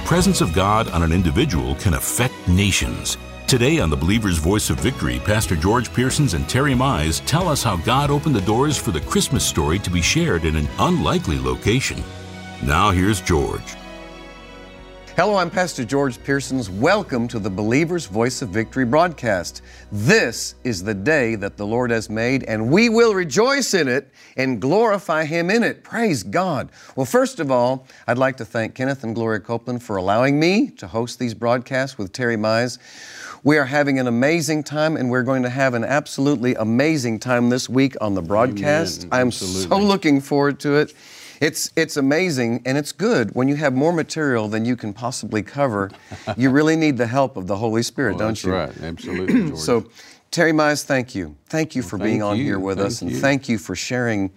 presence of God on an individual can affect nations. Today on The Believer's Voice of Victory, Pastor George Pearsons and Terry Mize tell us how God opened the doors for the Christmas story to be shared in an unlikely location. Now here's George. Hello, I'm Pastor George Pearsons. Welcome to the Believer's Voice of Victory broadcast. This is the day that the Lord has made, and we will rejoice in it and glorify Him in it. Praise God. Well, first of all, I'd like to thank Kenneth and Gloria Copeland for allowing me to host these broadcasts with Terry Mize. We are having an amazing time, and we're going to have an absolutely amazing time this week on the broadcast. I'm so looking forward to it. It's amazing, and it's good when you have more material than you can possibly cover. You really need the help of the Holy Spirit, don't you? That's right, absolutely, George. So, Terry Mize, thank you. Thank you for being on here with us, and thank you for sharing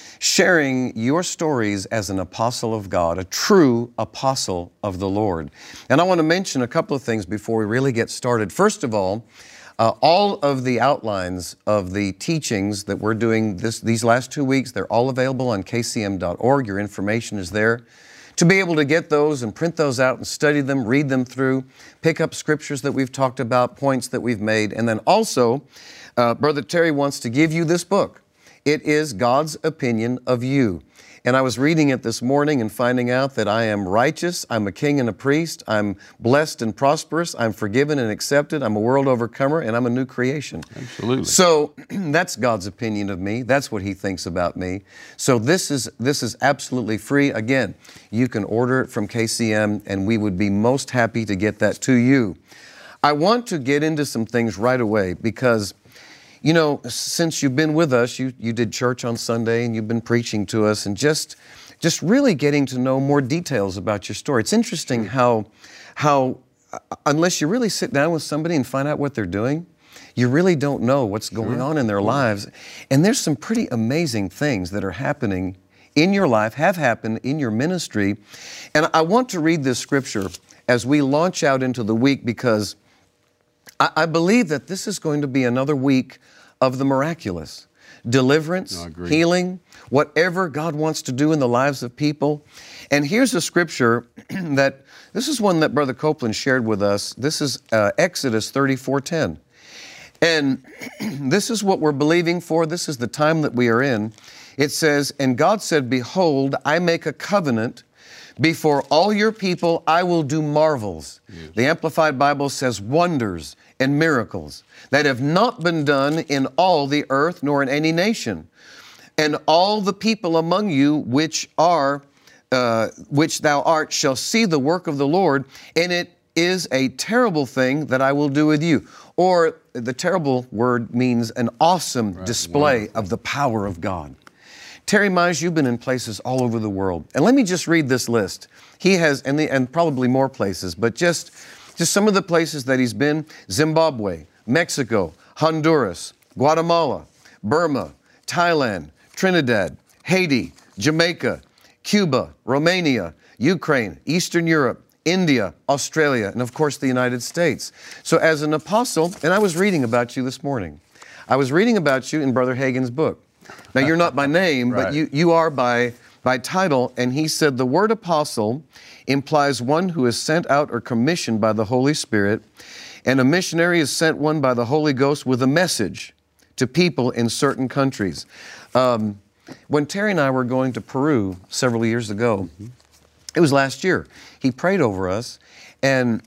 your stories as an apostle of God, a true apostle of the Lord. And I want to mention a couple of things before we really get started. First of all of the outlines of the teachings that we're doing these last 2 weeks, they're all available on kcm.org. Your information is there. To be able to get those and print those out and study them, read them through, pick up scriptures that we've talked about, points that we've made. And then also, Brother Terry wants to give you this book. It is God's Opinion of You. And I was reading it this morning and finding out that I am righteous, I'm a king and a priest, I'm blessed and prosperous, I'm forgiven and accepted, I'm a world overcomer, and I'm a new creation. Absolutely. So that's God's opinion of me. That's what He thinks about me. So this is absolutely free. Again, you can order it from KCM, and we would be most happy to get that to you. I want to get into some things right away because you know, since you've been with us, you did church on Sunday and you've been preaching to us and just really getting to know more details about your story. It's interesting how unless you really sit down with somebody and find out what they're doing, you really don't know what's going on in their lives. And there's some pretty amazing things that are happening in your life, have happened in your ministry. And I want to read this scripture as we launch out into the week because I believe that this is going to be another week of the miraculous. Deliverance, healing, whatever God wants to do in the lives of people. And here's a scripture this is one that Brother Copeland shared with us. This is Exodus 34:10. And this is what we're believing for. This is the time that we are in. It says, "And God said, Behold, I make a covenant. Before all your people, I will do marvels." Yes. The Amplified Bible says wonders and miracles that have not been done in all the earth nor in any nation. And all the people among you which thou art shall see the work of the Lord, and it is a terrible thing that I will do with you. Or the terrible word means an awesome display of the power of God. Terry Mize, you've been in places all over the world. And let me just read this list. He has, and probably more places, but just some of the places that he's been: Zimbabwe, Mexico, Honduras, Guatemala, Burma, Thailand, Trinidad, Haiti, Jamaica, Cuba, Romania, Ukraine, Eastern Europe, India, Australia, and of course the United States. So as an apostle, and I was reading about you this morning. I was reading about you in Brother Hagin's book. Now, you're not by name, but you are by title. And he said, the word apostle implies one who is sent out or commissioned by the Holy Spirit, and a missionary is sent one by the Holy Ghost with a message to people in certain countries. When Terry and I were going to Peru several years ago, it was last year, he prayed over us, and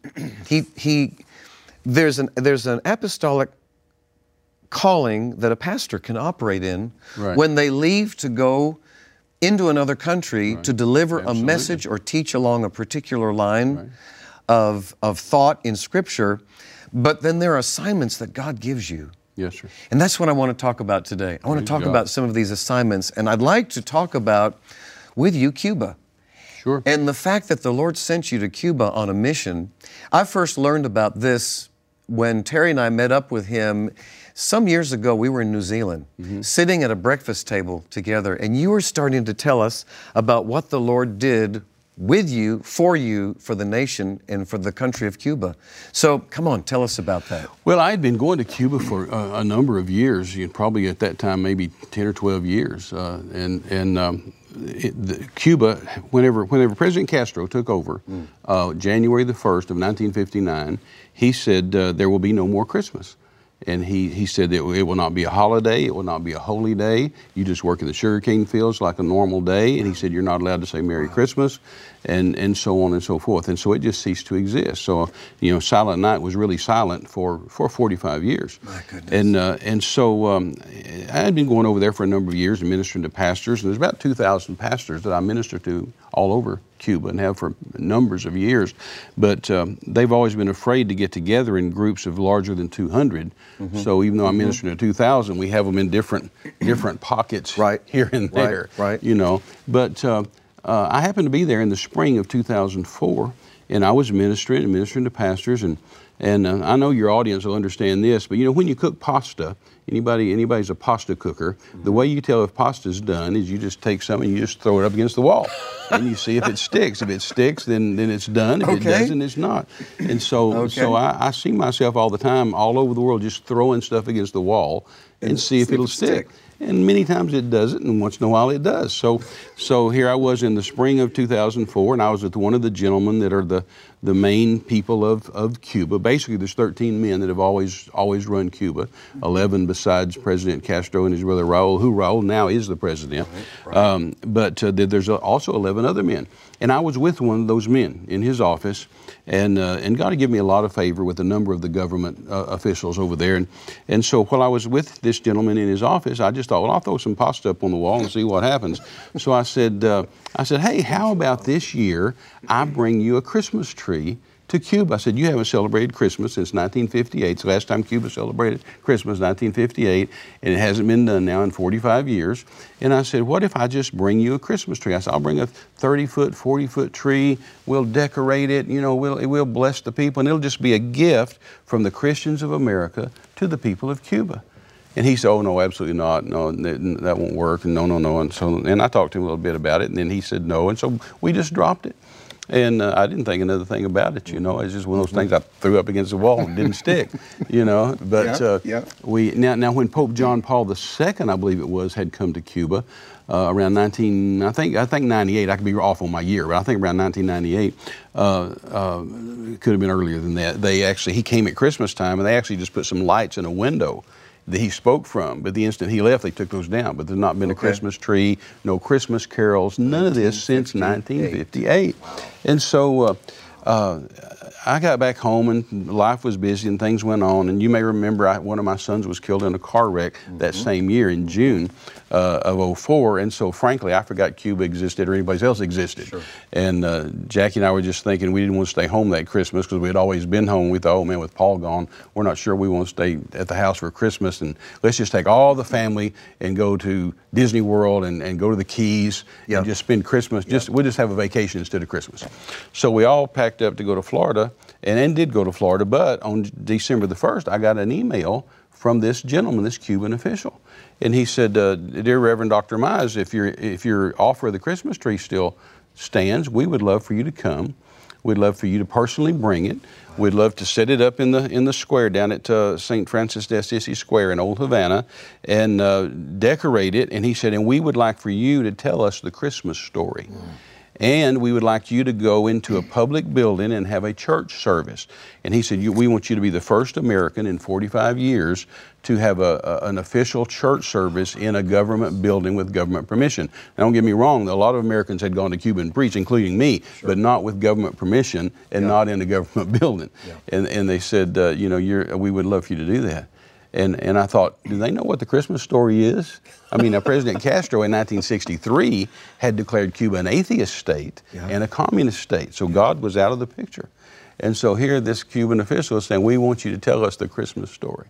there's an apostolic calling that a pastor can operate in when they leave to go into another country to deliver a message or teach along a particular line of thought in Scripture. But then there are assignments that God gives you. Yes, sir. And that's what I want to talk about today. I want to talk about some of these assignments, and I'd like to talk about with you Cuba. Sure. And the fact that the Lord sent you to Cuba on a mission. I first learned about this when Terry and I met up with him some years ago. We were in New Zealand, sitting at a breakfast table together, and you were starting to tell us about what the Lord did with you, for the nation, and for the country of Cuba. So, come on, tell us about that. Well, I had been going to Cuba for a number of years, probably at that time maybe 10 or 12 years, and Cuba, whenever President Castro took over, January the 1st of 1959, he said there will be no more Christmas. And he said that it will not be a holiday, it will not be a holy day. You just work in the sugarcane fields like a normal day. And he said you're not allowed to say Merry Christmas, and so on and so forth. And so it just ceased to exist. So, Silent Night was really silent for 45 years. My goodness. And so I had been going over there for a number of years and ministering to pastors. And there's about 2,000 pastors that I minister to all over Cuba and have for numbers of years. But they've always been afraid to get together in groups of larger than 200. So even though I'm ministering to 2,000, we have them in different pockets here and there. Right. But I happened to be there in the spring of 2004, and I was ministering to pastors, and I know your audience will understand this, but when you cook pasta, anybody's a pasta cooker, the way you tell if pasta's done is you just take something and you just throw it up against the wall, and you see if it sticks. If it sticks, then it's done. If it doesn't, it's not. And so I see myself all the time, all over the world, just throwing stuff against the wall and see if it'll stick. And many times it doesn't, and once in a while it does. So here I was in the spring of 2004, and I was with one of the gentlemen that are the main people of Cuba. Basically, there's 13 men that have always run Cuba, 11 besides President Castro and his brother Raul, who Raul now is the president. But there's also 11 other men. And I was with one of those men in his office, and God had given me a lot of favor with a number of the government officials over there. And so while I was with this gentleman in his office, I just thought, well, I'll throw some pasta up on the wall and see what happens. So I said, hey, how about this year I bring you a Christmas tree to Cuba? I said, you haven't celebrated Christmas since 1958. It's the last time Cuba celebrated Christmas, 1958, and it hasn't been done now in 45 years. And I said, what if I just bring you a Christmas tree? I said, I'll bring a 30-foot, 40-foot tree. We'll decorate it. We'll bless the people, and it'll just be a gift from the Christians of America to the people of Cuba. And he said, oh, no, absolutely not. No, that won't work. And no. And I talked to him a little bit about it, and then he said no. And so we just dropped it. And I didn't think another thing about it, It's just one of those things I threw up against the wall and didn't stick, But now when Pope John Paul II, I believe it was, had come to Cuba around 98. I could be off on my year, but I think around 1998. It could have been earlier than that. He came at Christmas time, and they actually just put some lights in a window that he spoke from, but the instant he left, they took those down. But there's not been a Christmas tree, no Christmas carols, none of this since 1958. Wow. And so I got back home, and life was busy, and things went on. And you may remember one of my sons was killed in a car wreck that same year in June of 04. And so, frankly, I forgot Cuba existed or anybody else existed. Sure. And Jackie and I were just thinking we didn't want to stay home that Christmas because we had always been home. We thought, oh, man, with Paul gone, we're not sure we want to stay at the house for Christmas. And let's just take all the family and go to Disney World and go to the Keys and just spend Christmas. We'll just have a vacation instead of Christmas. So we all packed up to go to Florida and did go to Florida. But on December the 1st, I got an email from this gentleman, this Cuban official. And he said, dear Reverend Dr. Mize, if your offer of the Christmas tree still stands, we would love for you to come. We'd love for you to personally bring it. We'd love to set it up in the square down at St. Francis de Assisi Square in Old Havana and decorate it. And he said, and we would like for you to tell us the Christmas story. And we would like you to go into a public building and have a church service. And he said, we want you to be the first American in 45 years to have an official church service in a government building with government permission. Now, don't get me wrong, a lot of Americans had gone to Cuba and preached, including me, but not with government permission and not in a government building. And they said, we would love for you to do that. And I thought, do they know what the Christmas story is? I mean, President Castro in 1963 had declared Cuba an atheist state and a communist state. So God was out of the picture. And so here this Cuban official is saying, we want you to tell us the Christmas story.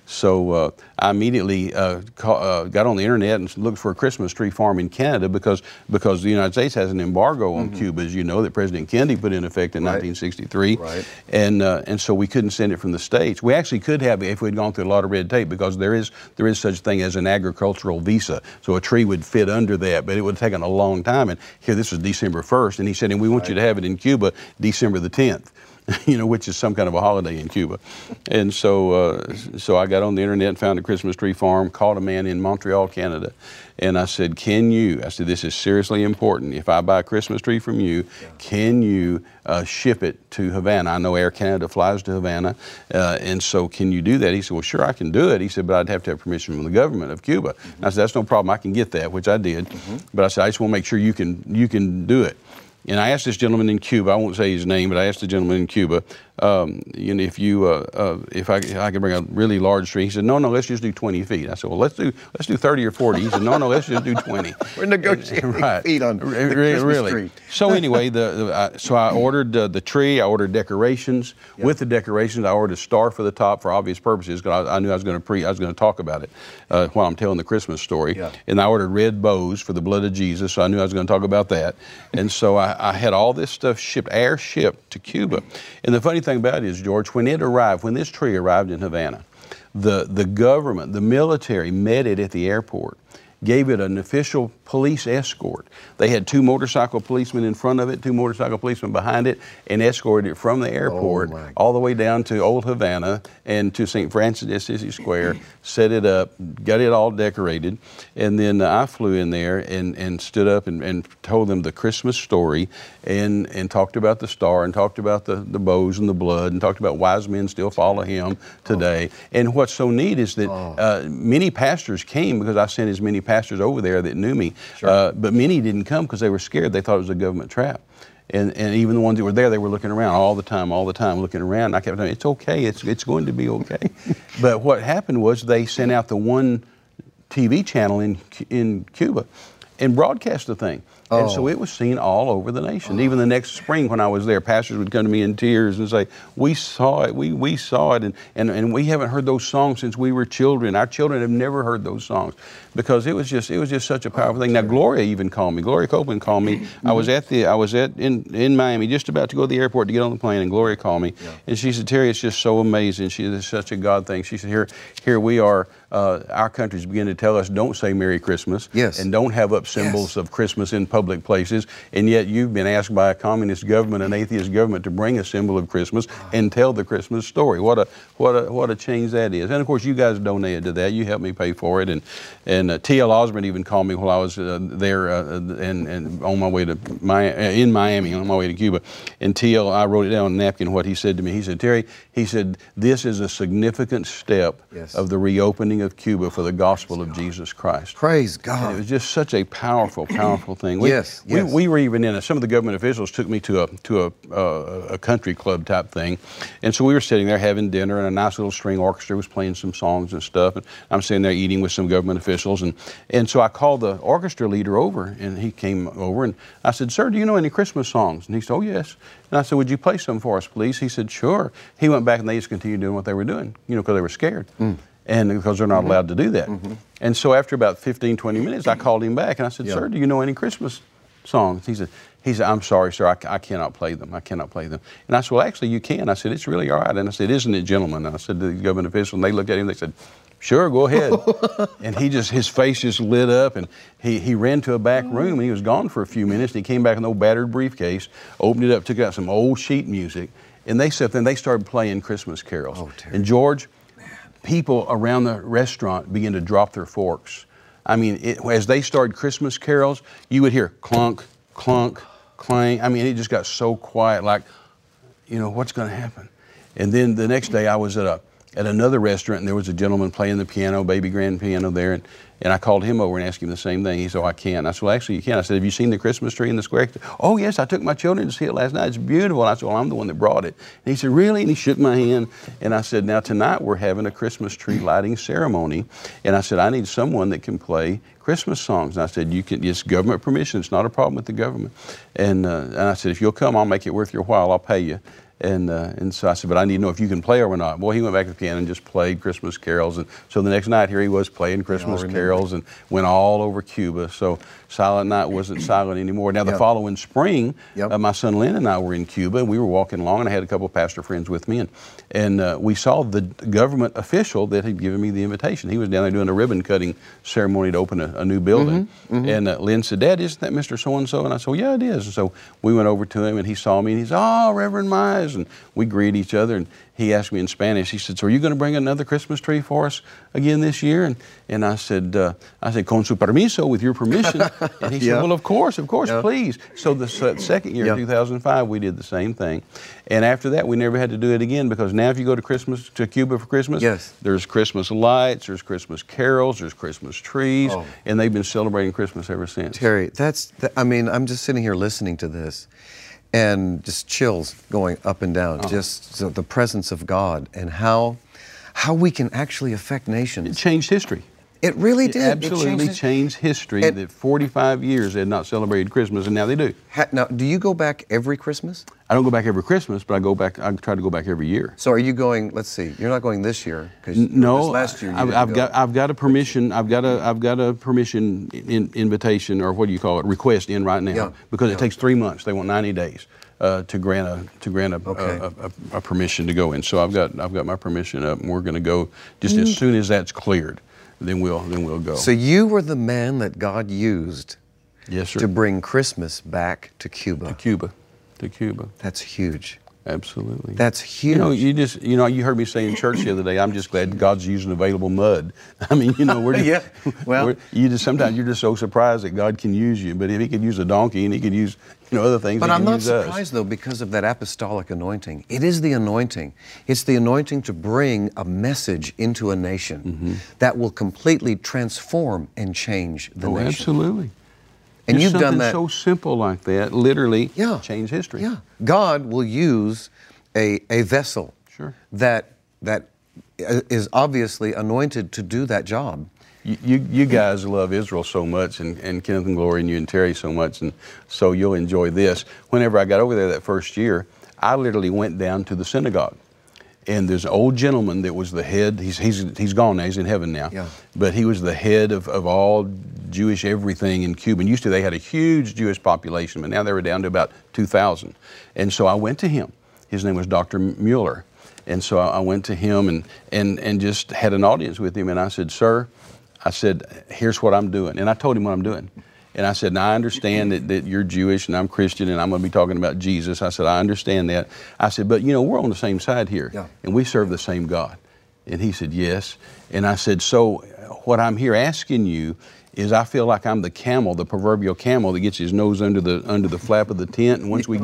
So I immediately got on the internet and looked for a Christmas tree farm in Canada because the United States has an embargo on Cuba, as you know, that President Kennedy put in effect in 1963. Right. And so we couldn't send it from the States. We actually could have if we'd gone through a lot of red tape because there is such a thing as an agricultural visa. So a tree would fit under that, but it would have taken a long time. And here this was December 1st, and he said, and we want you to have it in Cuba December the 10th. which is some kind of a holiday in Cuba. And so I got on the internet and found a Christmas tree farm, called a man in Montreal, Canada. And I said, I said, this is seriously important. If I buy a Christmas tree from you, can you ship it to Havana? I know Air Canada flies to Havana, and so can you do that? He said, well, sure, I can do it. He said, but I'd have to have permission from the government of Cuba. And I said, that's no problem. I can get that, which I did. But I said, I just want to make sure you can do it. And I asked this gentleman in Cuba, I won't say his name, but I asked the gentleman in Cuba, if I could bring a really large tree. He said, no, let's just do 20 feet. I said, well, let's do 30 or 40. He said, no, let's just do 20. We're negotiating feet on the Christmas tree. So anyway, so I ordered the tree. I ordered decorations. Yep. With the decorations, I ordered a star for the top for obvious purposes, because I knew I was going to talk about it while I'm telling the Christmas story. Yep. And I ordered red bows for the blood of Jesus, so I knew I was going to talk about that. And so I had all this stuff air shipped to Cuba. And the funny thing about it is, George, when this tree arrived in Havana, the government, the military met it at the airport, gave it an official police escort. They had 2 motorcycle policemen in front of it, 2 motorcycle policemen behind it, and escorted it from the airport all the way down to Old Havana and to St. Francis de Assisi Square, set it up, got it all decorated, and then I flew in there and stood up and told them the Christmas story and talked about the star and talked about the bows and the blood and talked about wise men still follow him today. And what's so neat is that many pastors came, because I sent as many pastors over there that knew me. Sure. But many didn't come because they were scared. They thought it was a government trap. And even the ones that were there, they were looking around all the time, looking around. And I kept telling them, it's okay, it's going to be okay. But what happened was they sent out the one TV channel in Cuba and broadcast the thing. And so it was seen all over the nation. Even the next spring when I was there, pastors would come to me in tears and say, we saw it, we saw it, and we haven't heard those songs since we were children. Our children have never heard those songs, because it was just such a powerful thing. Now Gloria even called me. Gloria Copeland called me. I was in Miami, just about to go to the airport to get on the plane, and Gloria called me. And she said, Terry, it's just so amazing. She said, it's such a God thing. She said, here we are, our country's beginning to tell us, don't say Merry Christmas. Yes. And don't have up symbols of Christmas in public places, and yet you've been asked by a communist government, an atheist government, to bring a symbol of Christmas and tell the Christmas story. What a change that is. And of course, you guys donated to that. You helped me pay for it. And T.L. Osborne even called me while I was there and on my way to in Miami, on my way to Cuba. And T.L., I wrote it down on a napkin what he said to me. He said, Terry, this is a significant step of the reopening of Cuba for the gospel of Jesus Christ. Praise God. And it was just such a powerful, powerful thing. We were even some of the government officials took me to a country club type thing. And so we were sitting there having dinner, and a nice little string orchestra was playing some songs and stuff. And I'm sitting there eating with some government officials. And so I called the orchestra leader over, and he came over, and I said, sir, do you know any Christmas songs? And he said, oh, yes. And I said, would you play some for us, please? He said, sure. He went back, and they just continued doing what they were doing, because they were scared. And because they're not allowed to do that. And so after about 15, 20 minutes, I called him back, and I said, sir, do you know any Christmas songs? He said, I'm sorry, sir, I cannot play them. I cannot play them. And I said, well, actually, you can. I said, it's really all right. And I said, isn't it, gentlemen? And I said to the government official, and they looked at him, they said, sure, go ahead. And his face just lit up, and he ran to a back room, and he was gone for a few minutes, and he came back in an old battered briefcase, opened it up, took out some old sheet music, and they sat there and they started playing Christmas carols. And George, people around the restaurant began to drop their forks. I mean, as they started Christmas carols, you would hear clunk, clunk, clang. I mean, it just got so quiet, like, what's going to happen? And then the next day I was at another restaurant, and there was a gentleman playing the piano, baby grand piano there, and I called him over and asked him the same thing. He said, oh, I can't. I said, well, actually, you can. I said, have you seen the Christmas tree in the square? Oh, yes, I took my children to see it last night. It's beautiful. And I said, well, I'm the one that brought it. And he said, really? And he shook my hand. And I said, now, tonight we're having a Christmas tree lighting ceremony. And I said, I need someone that can play Christmas songs. And I said, it's government permission. It's not a problem with the government. And I said, if you'll come, I'll make it worth your while. I'll pay you. And so I said, but I need to know if you can play or not. Well, he went back to the piano and just played Christmas carols. And so the next night here he was playing Christmas carols and went all over Cuba. So Silent Night wasn't silent anymore. Now the following spring, my son Lynn and I were in Cuba, and we were walking along, and I had a couple of pastor friends with me. And we saw the government official that had given me the invitation. He was down there doing a ribbon cutting ceremony to open a new building. And Lynn said, Dad, isn't that Mr. So-and-so? And I said, well, yeah, it is. And so we went over to him, and he saw me, and he said, oh, Reverend Mize. is, and we greet each other. And he asked me in Spanish, he said, so are you going to bring another Christmas tree for us again this year? And I said, con su permiso, with your permission. And he said, well, of course, please. So the second year, 2005, we did the same thing. And after that, we never had to do it again, because now if you go to Cuba for Christmas, there's Christmas lights, there's Christmas carols, there's Christmas trees, and they've been celebrating Christmas ever since. Terry, I'm just sitting here listening to this, and just chills going up and down, just so the presence of God and how we can actually affect nations. It changed history. It really did. It absolutely changed history. That 45 years they had not celebrated Christmas, and now they do. Now, do you go back every Christmas? I don't go back every Christmas, but I try to go back every year. So are you going, let's see, you're not going this year, because no, last year I've got a permission, I've got a permission invitation, or what do you call it, request in right now, because it takes 3 months. They want 90 days. To grant a permission to go in. So I've got my permission up, and we're going to go just as soon as that's cleared. Then we'll go. So you were the man that God used, yes, sir, to bring Christmas back to Cuba. To Cuba. That's huge. Absolutely. That's huge. You heard me say in church the other day, I'm just glad God's using available mud. I mean, we're just, sometimes you're just so surprised that God can use you. But if He could use a donkey and He could use other things, but I'm not surprised us. Though, because of that apostolic anointing. It is the anointing. It's the anointing to bring a message into a nation that will completely transform and change the nation. Absolutely. And just you've done that. So simple like that, literally change history. Yeah. God will use a vessel that is obviously anointed to do that job. You guys love Israel so much, and Kenneth and Glory and you and Terry so much, and so you'll enjoy this. Whenever I got over there that first year, I literally went down to the synagogue. And there's an old gentleman that was the head. He's gone now. He's in heaven now. Yeah. But he was the head of all Jewish everything in Cuba. And used to they had a huge Jewish population, but now they were down to about 2,000. And so I went to him. His name was Dr. Mueller. And so I went to him and just had an audience with him. And I said, sir, here's what I'm doing. And I told him what I'm doing. And I said, now I understand that you're Jewish and I'm Christian and I'm going to be talking about Jesus. I said, I understand that. I said, but we're on the same side here and we serve the same God. And he said, yes. And I said, so what I'm here asking you is I feel like I'm the camel, the proverbial camel that gets his nose under the flap of the tent. And once we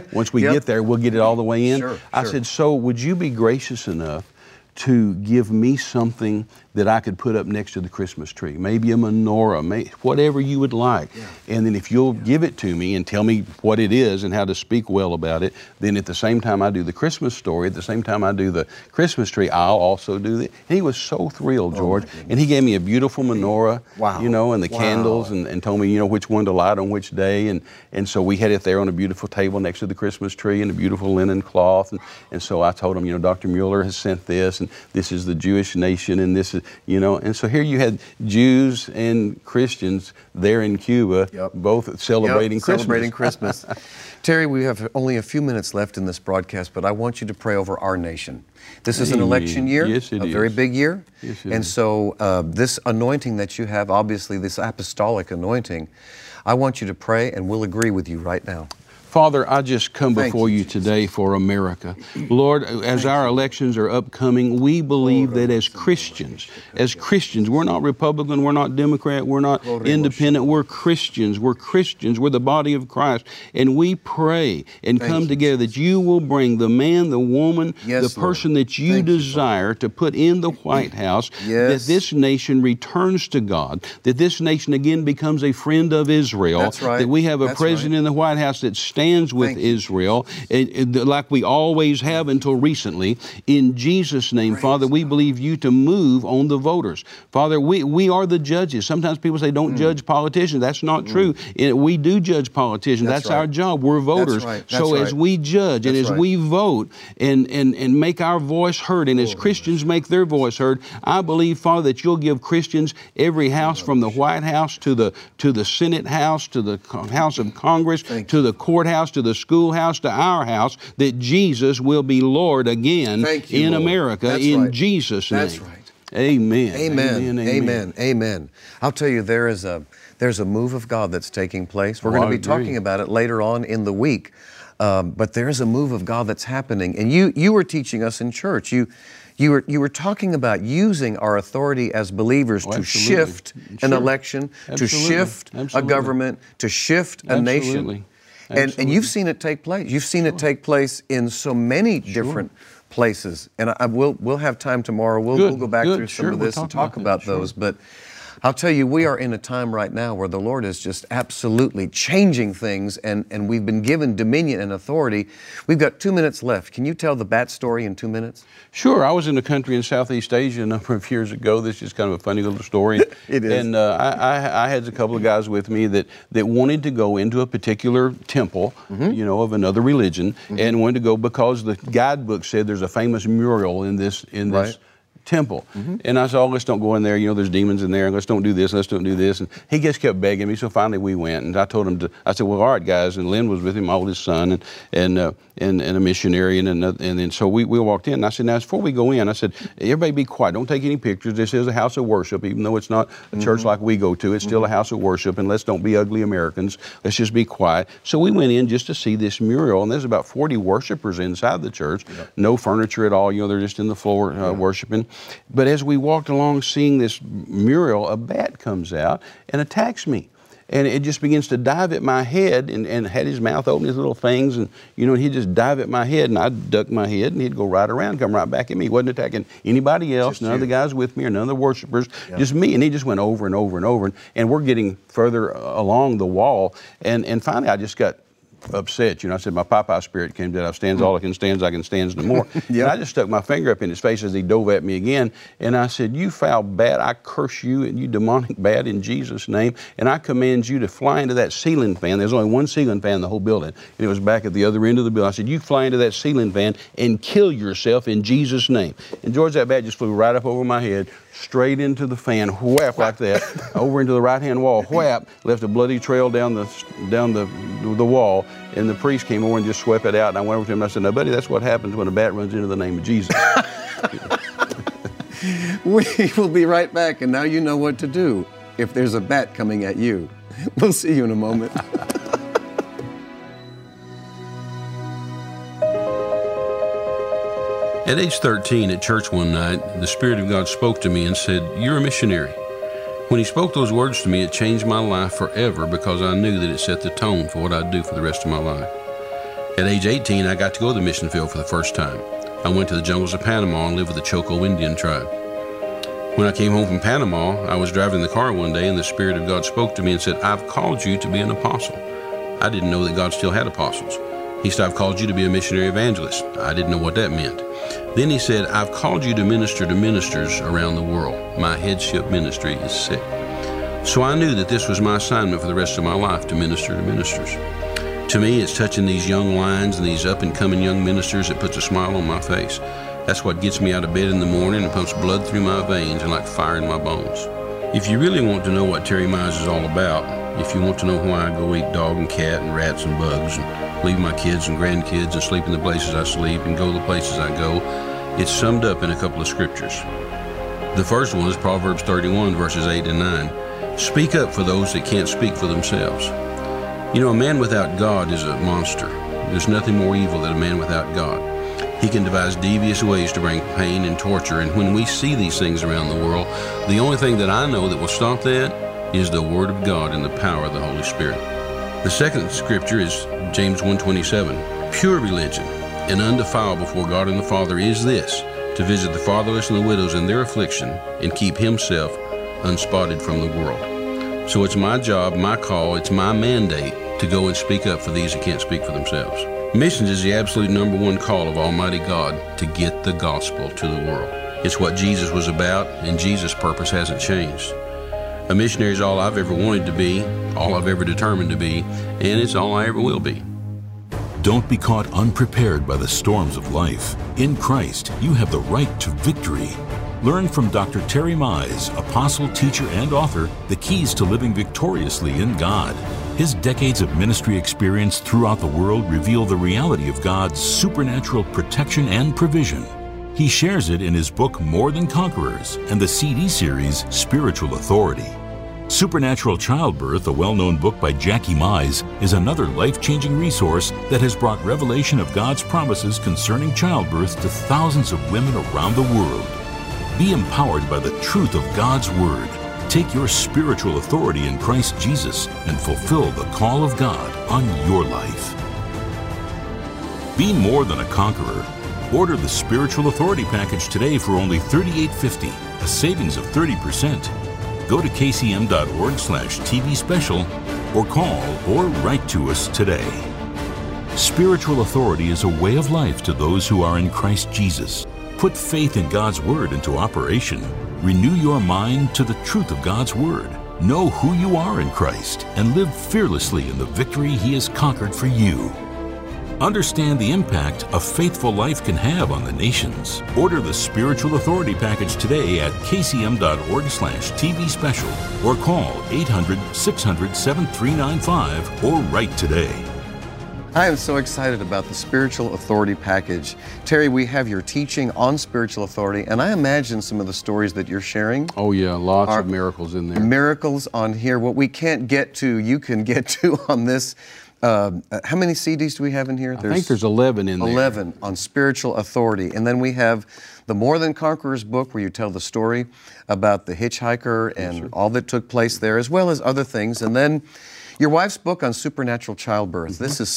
get there, we'll get it all the way in. I said, so would you be gracious enough to give me something that I could put up next to the Christmas tree, maybe a menorah, whatever you would like. And then if you'll give it to me and tell me what it is and how to speak well about it, then at the same time I do the Christmas story, at the same time I do the Christmas tree, I'll also do that. And he was so thrilled, George. And he gave me a beautiful menorah, and the candles, and told me, which one to light on which day. And so we had it there on a beautiful table next to the Christmas tree and a beautiful linen cloth. And so I told him, Dr. Mueller has sent this, and this is the Jewish nation, and this is, and so here you had Jews and Christians there in Cuba, both celebrating Christmas. Celebrating Christmas. Terry, we have only a few minutes left in this broadcast, but I want you to pray over our nation. This is an election year, a very big year. Yes, it and is. So this anointing that you have, obviously this apostolic anointing, I want you to pray, and we'll agree with you right now. Father, I just come before you today for America. Lord, as our elections are upcoming, we believe that as Christians, we're not Republican, we're not Democrat, we're not independent, we're Christians. We're the body of Christ. And we pray and come together that you will bring the man, the woman, the person that you desire to put in the White House, that this nation returns to God, that this nation again becomes a friend of Israel, that we have a president in the White House that stands with Israel, like we always have until recently. In Jesus' name, Father, we believe you to move on the voters. Father, we are the judges. Sometimes people say don't judge politicians. That's not true. We do judge politicians. That's our job. We're voters. So as we judge and as we vote and make our voice heard, and as Christians make their voice heard, I believe, Father, that you'll give Christians every house, from the White House to the Senate House, to the House of Congress, to the courthouse, to the schoolhouse, to our house, that Jesus will be Lord again in America in Jesus' name. That's right. Amen. Amen. Amen. Amen. I'll tell you, there's a move of God that's taking place. We're going to be talking about it later on in the week. But there is a move of God that's happening. And you were teaching us in church. You were talking about using our authority as believers to shift an election, to shift a government, to shift a nation. And you've seen it take place. You've seen it take place in so many different places. And we'll have time tomorrow. We'll go back through some of this and talk about those. But I'll tell you, we are in a time right now where the Lord is just absolutely changing things, and we've been given dominion and authority. We've got 2 minutes left. Can you tell the bat story in 2 minutes? Sure. I was in a country in Southeast Asia a number of years ago. This is kind of a funny little story. It is. And I had a couple of guys with me that wanted to go into a particular temple, of another religion, and wanted to go because the guidebook said there's a famous mural in this temple. And I said, let's don't go in there. There's demons in there. Let's don't do this. Let's don't do this. And he just kept begging me. So finally we went. And I told him I said, well, all right, guys. And Lynn was with him, my oldest son, and a missionary. And then so we walked in. And I said, now, before we go in, I said, everybody be quiet. Don't take any pictures. This is a house of worship. Even though it's not a church like we go to, it's still a house of worship. And let's don't be ugly Americans. Let's just be quiet. So we went in just to see this mural. And there's about 40 worshipers inside the church. No furniture at all. They're just in the floor worshiping. But as we walked along seeing this mural, a bat comes out and attacks me. And it just begins to dive at my head and had his mouth open, his little fangs, and he'd just dive at my head, and I'd duck my head, and he'd go right around, come right back at me. He wasn't attacking anybody else, none of the guys with me or none of the worshipers, just me. And he just went over and over and over. And we're getting further along the wall. And finally I just got upset. I said, my Popeye spirit came down. I stands all I can stands no more. And I just stuck my finger up in his face as he dove at me again. And I said, you foul bat, I curse you and you demonic bat in Jesus' name. And I command you to fly into that ceiling fan. There's only one ceiling fan in the whole building. And it was back at the other end of the building. I said, you fly into that ceiling fan and kill yourself in Jesus' name. And George, that bat just flew right up over my head, straight into the fan, whap like that, over into the right-hand wall, whap, left a bloody trail down the wall, and the priest came over and just swept it out, and I went over to him and I said, now, buddy, that's what happens when a bat runs into the name of Jesus. We will be right back, and now you know what to do if there's a bat coming at you. We'll see you in a moment. At age 13 at church one night, the Spirit of God spoke to me and said, you're a missionary. When He spoke those words to me, it changed my life forever because I knew that it set the tone for what I'd do for the rest of my life. At age 18, I got to go to the mission field for the first time. I went to the jungles of Panama and lived with the Choco Indian tribe. When I came home from Panama, I was driving the car one day and the Spirit of God spoke to me and said, I've called you to be an apostle. I didn't know that God still had apostles. He said, I've called you to be a missionary evangelist. I didn't know what that meant. Then He said, I've called you to minister to ministers around the world. My headship ministry is set. So I knew that this was my assignment for the rest of my life, to minister to ministers. To me, it's touching these young lions and these up-and-coming young ministers that puts a smile on my face. That's what gets me out of bed in the morning and pumps blood through my veins and like fire in my bones. If you really want to know what Terry Mize is all about, if you want to know why I go eat dog and cat and rats and bugs and leave my kids and grandkids and sleep in the places I sleep and go the places I go, it's summed up in a couple of scriptures. The first one is Proverbs 31, verses 8 and 9. Speak up for those that can't speak for themselves. A man without God is a monster. There's nothing more evil than a man without God. He can devise devious ways to bring pain and torture, and when we see these things around the world, the only thing that I know that will stop that is the Word of God and the power of the Holy Spirit. The second scripture is James 1:27. Pure religion and undefiled before God and the Father is this, to visit the fatherless and the widows in their affliction and keep himself unspotted from the world. So it's my job, my call, it's my mandate to go and speak up for these that can't speak for themselves. Missions is the absolute number one call of Almighty God to get the gospel to the world. It's what Jesus was about, and Jesus' purpose hasn't changed. A missionary is all I've ever wanted to be, all I've ever determined to be, and it's all I ever will be. Don't be caught unprepared by the storms of life. In Christ, you have the right to victory. Learn from Dr. Terry Mize, apostle, teacher, and author, the keys to living victoriously in God. His decades of ministry experience throughout the world reveal the reality of God's supernatural protection and provision. He shares it in his book, More Than Conquerors, and the CD series, Spiritual Authority. Supernatural Childbirth, a well-known book by Jackie Mize, is another life-changing resource that has brought revelation of God's promises concerning childbirth to thousands of women around the world. Be empowered by the truth of God's Word. Take your spiritual authority in Christ Jesus and fulfill the call of God on your life. Be more than a conqueror. Order the Spiritual Authority Package today for only $38.50, a savings of 30%. Go to kcm.org/TV special or call or write to us today. Spiritual authority is a way of life to those who are in Christ Jesus. Put faith in God's Word into operation. Renew your mind to the truth of God's Word. Know who you are in Christ and live fearlessly in the victory He has conquered for you. Understand the impact a faithful life can have on the nations. Order the Spiritual Authority Package today at kcm.org/TV special or call 800-600-7395 or write today. I am so excited about the Spiritual Authority Package. Terry, we have your teaching on spiritual authority, and I imagine some of the stories that you're sharing. Oh yeah, lots of miracles in there. Miracles on here. What we can't get to, you can get to on this. How many CDs do we have in here? I think there's 11 in there. 11 on spiritual authority. And then we have the More Than Conquerors book, where you tell the story about the hitchhiker and all that took place there, as well as other things. And then your wife's book on supernatural childbirth. This is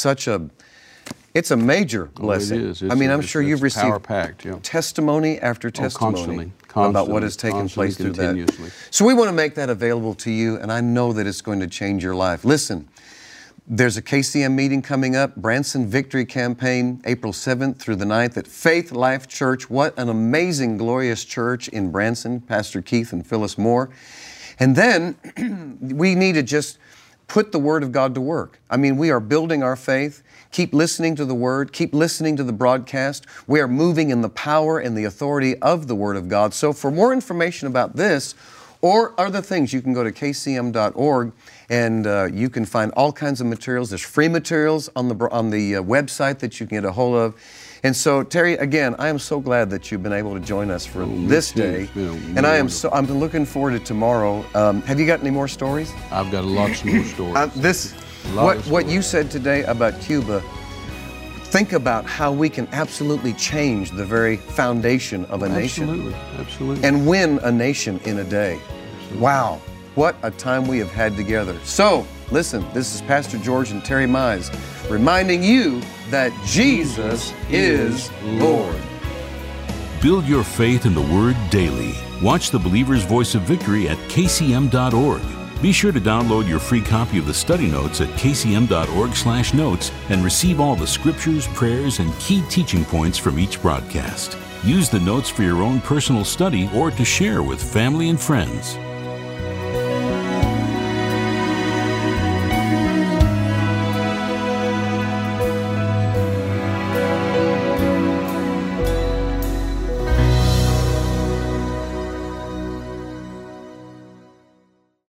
it's a major blessing. It is. I'm sure you've received power-packed, testimony after testimony about what has taken place through that. So we want to make that available to you, and I know that it's going to change your life. Listen. There's a KCM meeting coming up, Branson Victory Campaign, April 7th through the 9th at Faith Life Church. What an amazing, glorious church in Branson, Pastor Keith and Phyllis Moore. And then we need to just put the Word of God to work. We are building our faith. Keep listening to the Word. Keep listening to the broadcast. We are moving in the power and the authority of the Word of God. So for more information about this or other things, you can go to kcm.org and you can find all kinds of materials. There's free materials on the website that you can get a hold of. And so, Terry, again, I am so glad that you've been able to join us for this day. And I'm looking forward to tomorrow. Have you got any more stories? I've got lots more stories. What you said today about Cuba, think about how we can absolutely change the very foundation of a nation. Absolutely. And win a nation in a day. Absolutely. Wow. What a time we have had together. So, listen, this is Pastor George and Terry Mize reminding you that Jesus is Lord. Build your faith in the Word daily. Watch the Believer's Voice of Victory at kcm.org. Be sure to download your free copy of the study notes at kcm.org/notes and receive all the scriptures, prayers, and key teaching points from each broadcast. Use the notes for your own personal study or to share with family and friends.